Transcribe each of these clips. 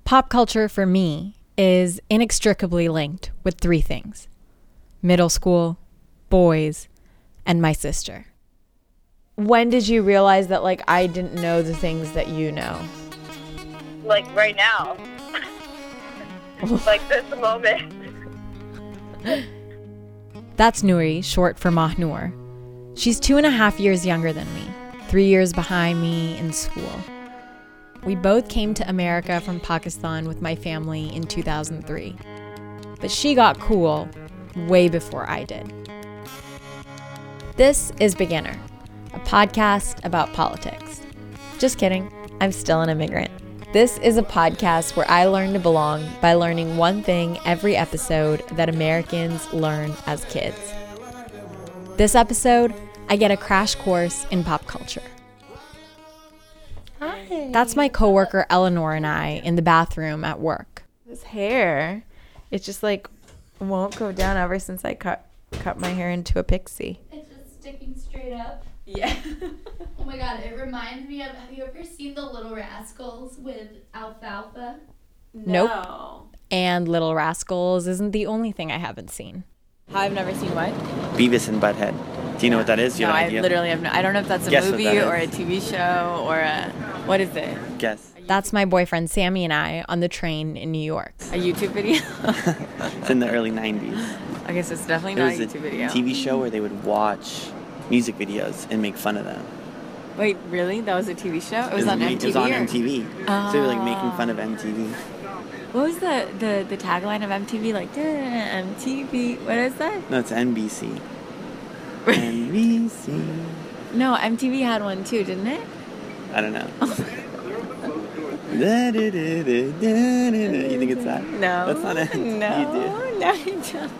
Pop culture for me is inextricably linked with three things: middle school, boys, and my sister. When did you realize that, like, I didn't know the things that you know? Like, right now. Like, this moment. That's Nouri, short for Mahnur. She's 2.5 years younger than me, 3 years behind me in school. We both came to America from Pakistan with my family in 2003. But she got cool way before I did. This is Beginner, a podcast about politics. Just kidding, I'm still an immigrant. This is a podcast where I learn to belong by learning one thing every episode that Americans learn as kids. This episode, I get a crash course in pop culture. Hi. That's my coworker Eleanor and I in the bathroom at work. This hair, it just like won't go down ever since I cut my hair into a pixie. It's just sticking straight up. Yeah. Oh my god, it reminds me of, have you ever seen The Little Rascals with Alfalfa? Nope. No. And Little Rascals isn't the only thing I haven't seen. I've never seen what? Beavis and Butthead. Do you know what that is? Do you No, have an I idea? literally have no. I don't know if that's a Guess what movie that or a is. TV show or a. What is it? Guess. That's my boyfriend Sammy and I on the train in New York. A YouTube video? It's in the early 90s. Okay, so it's definitely There not a was YouTube video. TV show where they would watch music videos and make fun of them. Wait, really? That was a TV show? It was on MTV? It was on or- MTV. So they were like making fun of MTV. What was the tagline of MTV? Like, MTV. What is that? No, it's NBC. NBC. No, MTV had one too, didn't it? I don't know. You think it's that? No. That's not it. No. You did. No, you don't.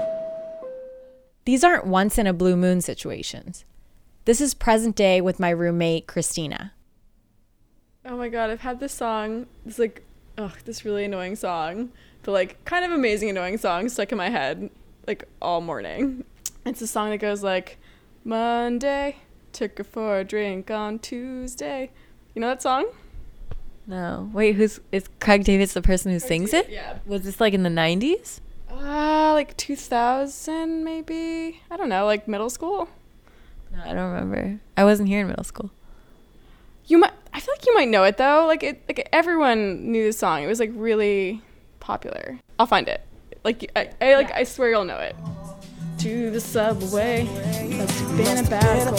These aren't once in a blue moon situations. This is present day with my roommate Christina. Oh my god, I've had this song, this really annoying song, but like kind of amazing annoying song stuck in my head like all morning. It's a song that goes like, Monday, took her for a drink on Tuesday. You know that song? No. Wait, is Craig Davis the person who sings it? Yeah. Was this like in the 90s? Like 2000 maybe? I don't know, like middle school? No, I don't remember. I wasn't here in middle school. I feel like you might know it though. Like everyone knew the song. It was like really popular. I'll find it. I swear you'll know it. To the subway, must have been about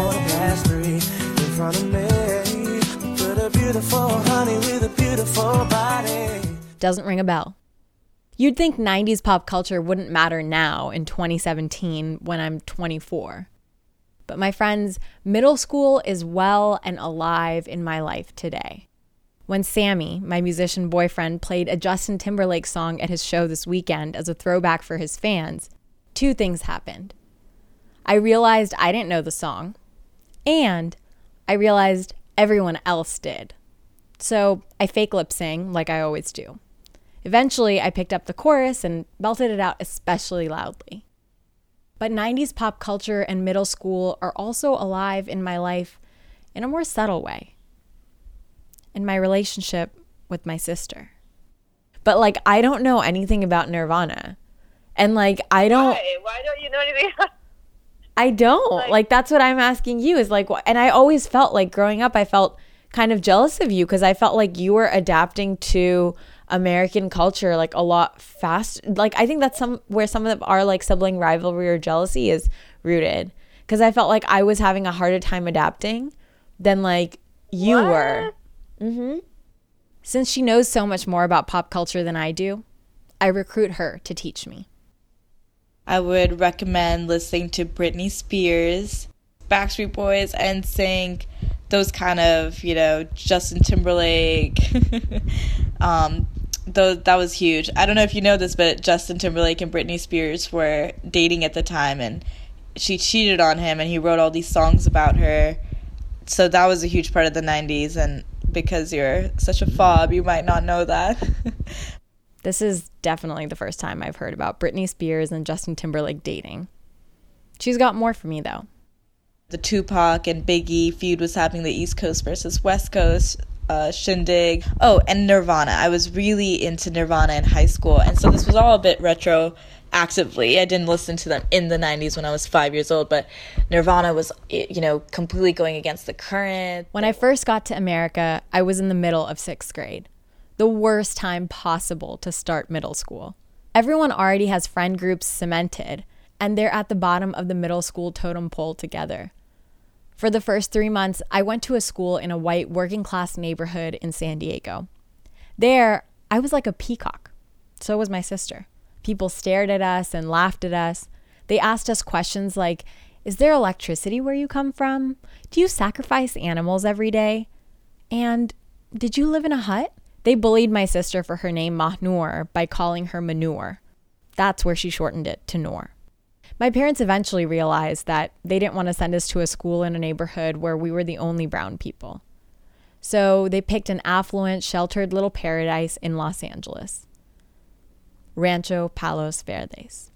Doesn't ring a bell. You'd think 90s pop culture wouldn't matter now in 2017 when I'm 24. But my friends, middle school is well and alive in my life today. When Sammy, my musician boyfriend, played a Justin Timberlake song at his show this weekend as a throwback for his fans, two things happened. I realized I didn't know the song, and I realized everyone else did. So I fake lip sing like I always do. Eventually, I picked up the chorus and belted it out especially loudly. But 90s pop culture and middle school are also alive in my life in a more subtle way. In my relationship with my sister. But like, I don't know anything about Nirvana. And like, I don't... Why don't you know anything? I don't. Like, that's what I'm asking you is like, and I always felt like growing up, I felt kind of jealous of you because I felt like you were adapting to American culture like a lot fast. Like, I think that's where some of our like sibling rivalry or jealousy is rooted, because I felt like I was having a harder time adapting than like you were. Since she knows so much more about pop culture than I do, I recruit her to teach me. I would recommend listening to Britney Spears, Backstreet Boys, NSYNC, those kind of, Justin Timberlake. That was huge. I don't know if you know this, but Justin Timberlake and Britney Spears were dating at the time, and she cheated on him, and he wrote all these songs about her. So that was a huge part of the 90s, and because you're such a fob, you might not know that. This is definitely the first time I've heard about Britney Spears and Justin Timberlake dating. She's got more for me, though. The Tupac and Biggie feud was happening the East Coast versus West Coast. Shindig. Oh, and Nirvana. I was really into Nirvana in high school, and so this was all a bit retroactively. I didn't listen to them in the 90s when I was 5 years old, but Nirvana was, completely going against the current. When I first got to America, I was in the middle of 6th grade. The worst time possible to start middle school. Everyone already has friend groups cemented, and they're at the bottom of the middle school totem pole together. For the first 3 months, I went to a school in a white working class neighborhood in San Diego. There, I was like a peacock. So was my sister. People stared at us and laughed at us. They asked us questions like, is there electricity where you come from? Do you sacrifice animals every day? And did you live in a hut? They bullied my sister for her name Mahnur by calling her Manure. That's where she shortened it to Noor. My parents eventually realized that they didn't want to send us to a school in a neighborhood where we were the only brown people. So they picked an affluent, sheltered little paradise in Los Angeles. Rancho Palos Verdes,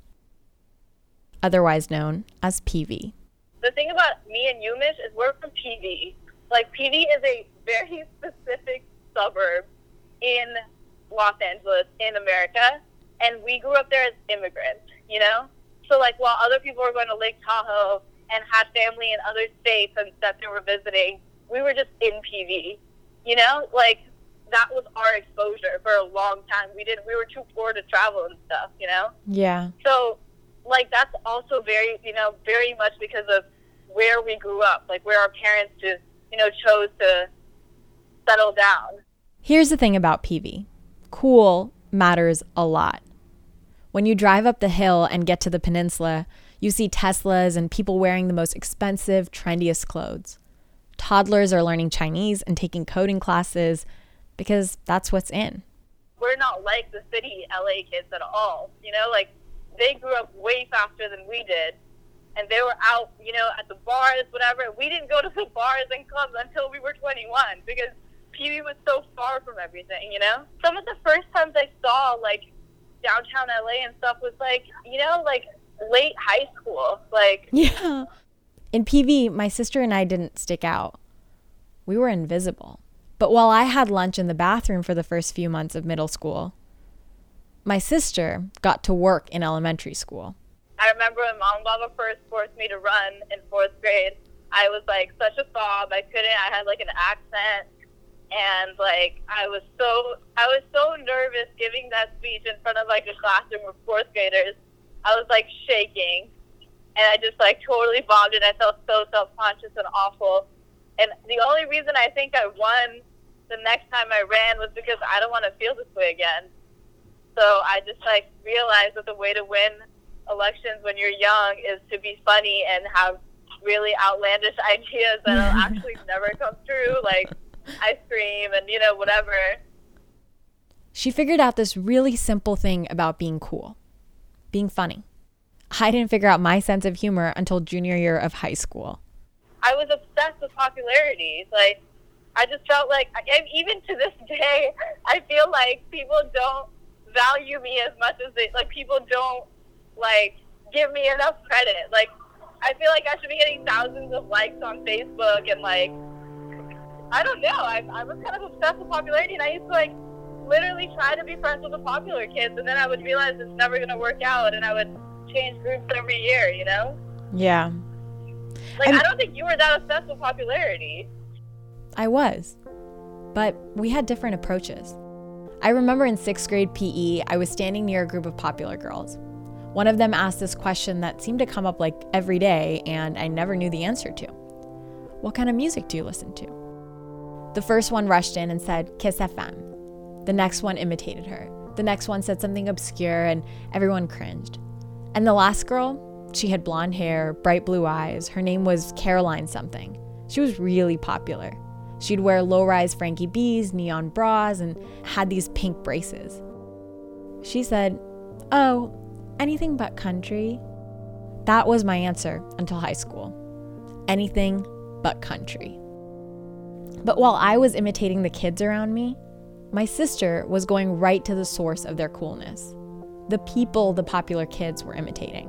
otherwise known as PV. The thing about me and you, Mitch, is we're from PV. Like, PV is a very specific suburb in Los Angeles, in America, and we grew up there as immigrants, So, like, while other people were going to Lake Tahoe and had family in other states and that they were visiting, we were just in PV, Like, that was our exposure for a long time. We were too poor to travel and stuff, Yeah. So, like, that's also very, very much because of where we grew up, like, where our parents just, chose to settle down. Here's the thing about PV. Cool matters a lot. When you drive up the hill and get to the peninsula, you see Teslas and people wearing the most expensive, trendiest clothes. Toddlers are learning Chinese and taking coding classes because that's what's in. We're not like the city LA kids at all, like, they grew up way faster than we did, and they were out, at the bars, whatever. We didn't go to the bars and clubs until we were 21 because PV was so far from everything, Some of the first times I saw, like, downtown LA and stuff was like, like late high school. Like, yeah. In PV, my sister and I didn't stick out. We were invisible. But while I had lunch in the bathroom for the first few months of middle school, my sister got to work in elementary school. I remember when Mom and Baba first forced me to run in 4th grade, I was like such a fob. I had like an accent. And, like, I was so nervous giving that speech in front of, like, a classroom of 4th graders. I was, like, shaking. And I just, like, totally bombed it. I felt so self-conscious and awful. And the only reason I think I won the next time I ran was because I don't want to feel this way again. So I just, like, realized that the way to win elections when you're young is to be funny and have really outlandish ideas that'll actually never come true, like ice cream and, whatever. She figured out this really simple thing about being cool, being funny. I didn't figure out my sense of humor until junior year of high school. I was obsessed with popularity. Like, I just felt like, even to this day, I feel like people don't value me as much as people don't, give me enough credit. Like, I feel like I should be getting thousands of likes on Facebook and, I don't know. I was kind of obsessed with popularity, and I used to, literally try to be friends with the popular kids, and then I would realize it's never going to work out, and I would change groups every year, Yeah. I don't think you were that obsessed with popularity. I was, but we had different approaches. I remember in 6th grade PE, I was standing near a group of popular girls. One of them asked this question that seemed to come up every day, and I never knew the answer to. What kind of music do you listen to? The first one rushed in and said, Kiss FM. The next one imitated her. The next one said something obscure, and everyone cringed. And the last girl, she had blonde hair, bright blue eyes. Her name was Caroline something. She was really popular. She'd wear low-rise Frankie B's, neon bras, and had these pink braces. She said, "Oh, anything but country." That was my answer until high school. Anything but country. But while I was imitating the kids around me, my sister was going right to the source of their coolness. The people the popular kids were imitating.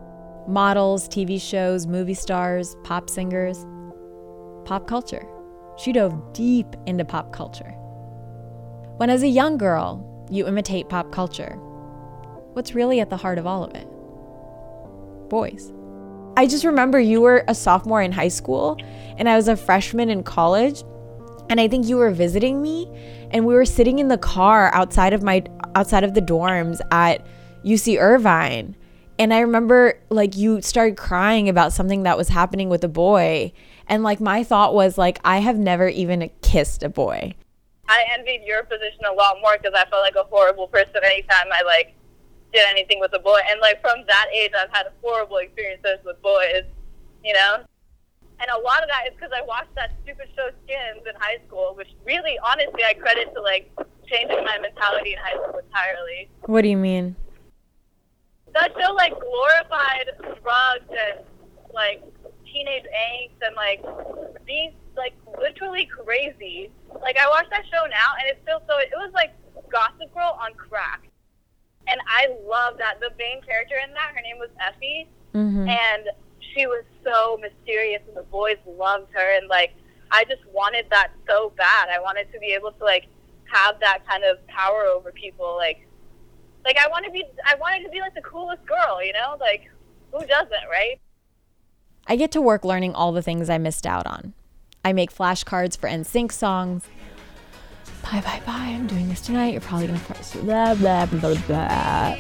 Models, TV shows, movie stars, pop singers. Pop culture. She dove deep into pop culture. When as a young girl, you imitate pop culture, what's really at the heart of all of it? Boys. I just remember you were a sophomore in high school and I was a freshman in college, and I think you were visiting me, and we were sitting in the car outside of the dorms at UC Irvine. And I remember like you started crying about something that was happening with a boy. And like my thought was like, I have never even kissed a boy. I envied your position a lot more because I felt like a horrible person anytime I like did anything with a boy. And like from that age, I've had horrible experiences with boys, you know? And a lot of that is because I watched that stupid show Skins in high school, which really, honestly, I credit to like changing my mentality in high school entirely. What do you mean? That show like glorified drugs and like teenage angst and like being like literally crazy. Like I watch that show now and it's still it was like Gossip Girl on crack. And I love that. The main character in that, her name was Effie, and she was so mysterious and the boys loved her, and like I just wanted that so bad. I wanted to be able to like have that kind of power over people. Like I wanted to be like the coolest girl, you know? Like who doesn't, right? I get to work learning all the things I missed out on. I make flashcards for NSYNC songs. Bye, bye, bye. I'm doing this tonight. You're probably going to press blah, blah, blah, blah.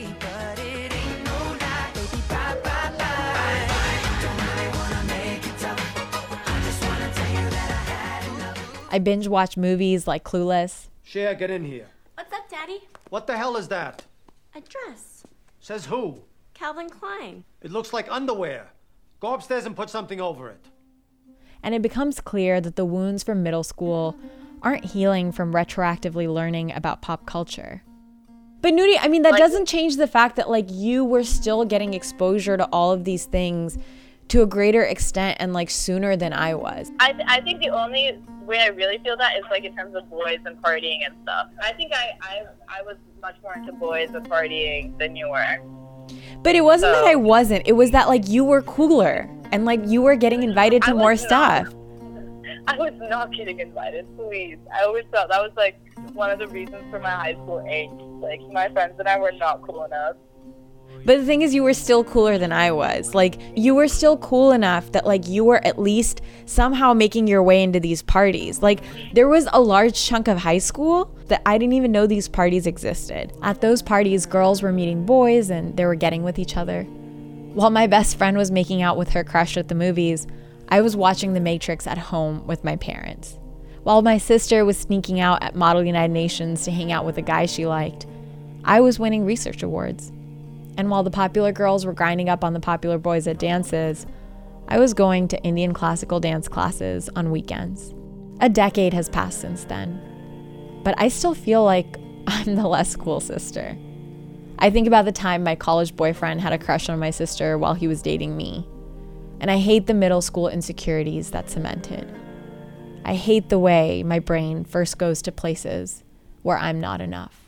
I binge watch movies like Clueless. Cher, get in here. What's up, Daddy? What the hell is that? A dress. Says who? Calvin Klein. It looks like underwear. Go upstairs and put something over it. And it becomes clear that the wounds from middle school aren't healing from retroactively learning about pop culture. But Nudie, I mean, that doesn't change the fact that like you were still getting exposure to all of these things to a greater extent and like sooner than I was. I think the only way I really feel that is like in terms of boys and partying and stuff. I think I was much more into boys and partying than you were. But it wasn't that I wasn't. It was that like you were cooler and like you were getting invited to more stuff. I was not getting invited, please. I always felt that was like one of the reasons for my high school angst. Like my friends and I were not cool enough. But the thing is, you were still cooler than I was. Like, you were still cool enough that, like, you were at least somehow making your way into these parties. Like, there was a large chunk of high school that I didn't even know these parties existed. At those parties, girls were meeting boys and they were getting with each other. While my best friend was making out with her crush at the movies, I was watching The Matrix at home with my parents. While my sister was sneaking out at Model United Nations to hang out with a guy she liked, I was winning research awards. And while the popular girls were grinding up on the popular boys at dances, I was going to Indian classical dance classes on weekends. A decade has passed since then, but I still feel like I'm the less cool sister. I think about the time my college boyfriend had a crush on my sister while he was dating me, and I hate the middle school insecurities that cemented. I hate the way my brain first goes to places where I'm not enough.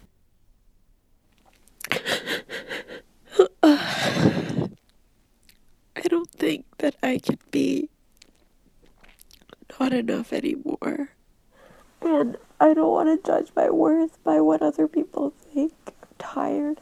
I don't think that I can be not enough anymore. And I don't want to judge my worth by what other people think. I'm tired.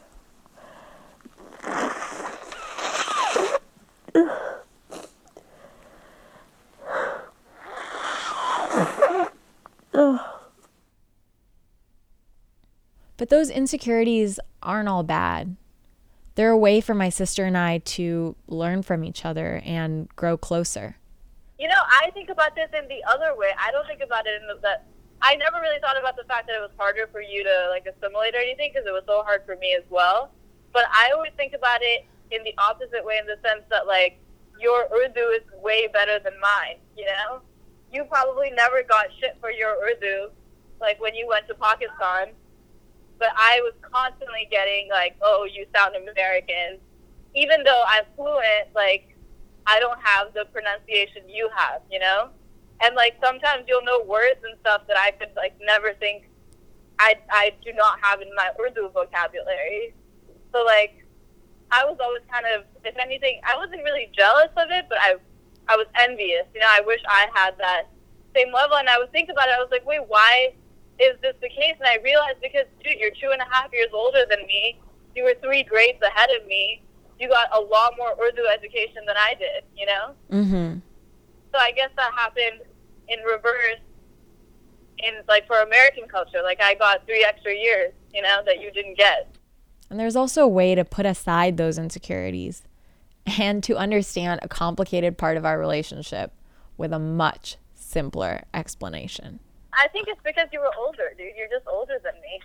But those insecurities aren't all bad. They're a way for my sister and I to learn from each other and grow closer. You know, I think about this in the other way. I don't think about it in that. I never really thought about the fact that it was harder for you to like assimilate or anything because it was so hard for me as well. But I always think about it in the opposite way, in the sense that like your Urdu is way better than mine. You know, you probably never got shit for your Urdu, like when you went to Pakistan. But I was constantly getting like, oh, you sound American. Even though I'm fluent, like, I don't have the pronunciation you have, you know? And, like, sometimes you'll know words and stuff that I could, like, never think I do not have in my Urdu vocabulary. So, like, I was always kind of, if anything, I wasn't really jealous of it, but I was envious. You know, I wish I had that same level. And I would think about it. I was like, wait, why is this the case? And I realized because, dude, you're 2.5 years older than me. You were 3 grades ahead of me. You got a lot more Urdu education than I did, you know? Mm-hmm. So I guess that happened in reverse in, like, for American culture. Like, I got 3 extra years, you know, that you didn't get. And there's also a way to put aside those insecurities and to understand a complicated part of our relationship with a much simpler explanation. I think it's because you were older, dude. You're just older than me.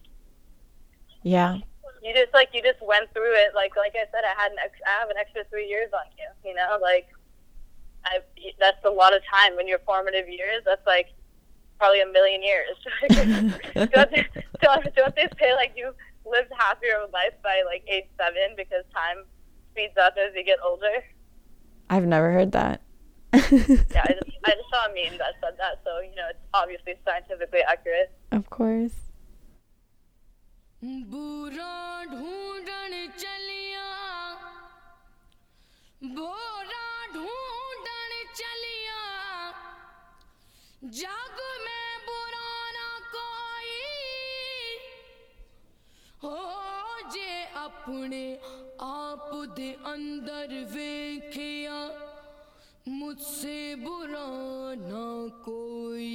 Yeah. You just went through it. Like I said, I have an extra 3 years on you. You know, like that's a lot of time in your formative years. That's like probably 1 million years. Don't they say like you lived half your life by like age 7 because time speeds up as you get older? I've never heard that. Yeah, I just saw a meme that said that, so you know it's obviously scientifically accurate. Of course. मुझसे बुरा ना कोई.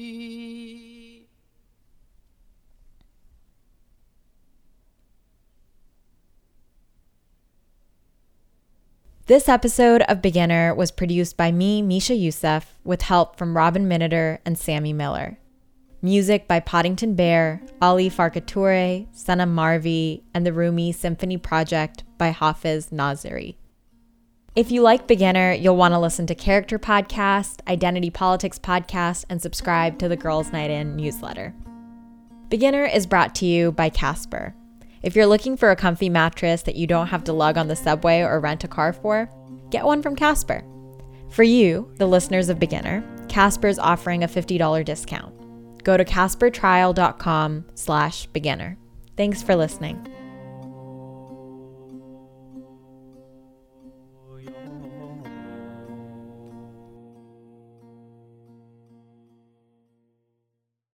This episode of Beginner was produced by me, Misha Youssef, with help from Robin Miniter and Sammy Miller. Music by Poddington Bear, Ali Farkature, Sanam Marvi, and the Rumi Symphony Project by Hafiz Naziri. If you like Beginner, you'll want to listen to Character Podcast, Identity Politics Podcast, and subscribe to the Girls Night In newsletter. Beginner is brought to you by Casper. If you're looking for a comfy mattress that you don't have to lug on the subway or rent a car for, get one from Casper. For you, the listeners of Beginner, Casper is offering a $50 discount. Go to caspertrial.com/beginner. Thanks for listening.